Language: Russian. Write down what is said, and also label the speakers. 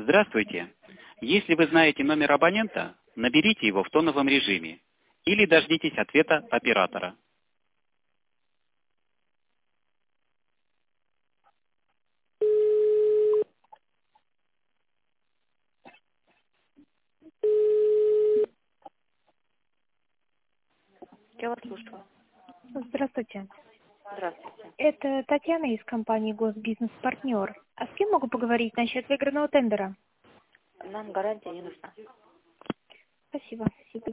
Speaker 1: Здравствуйте. Если вы знаете номер абонента, наберите его в тоновом режиме или дождитесь ответа оператора.
Speaker 2: Я вас слушаю.
Speaker 3: Здравствуйте.
Speaker 2: Здравствуйте.
Speaker 3: Это Татьяна из компании «Госбизнес-партнер». А с кем могу поговорить насчет выигранного тендера?
Speaker 2: Нам гарантия не нужна.
Speaker 3: Спасибо.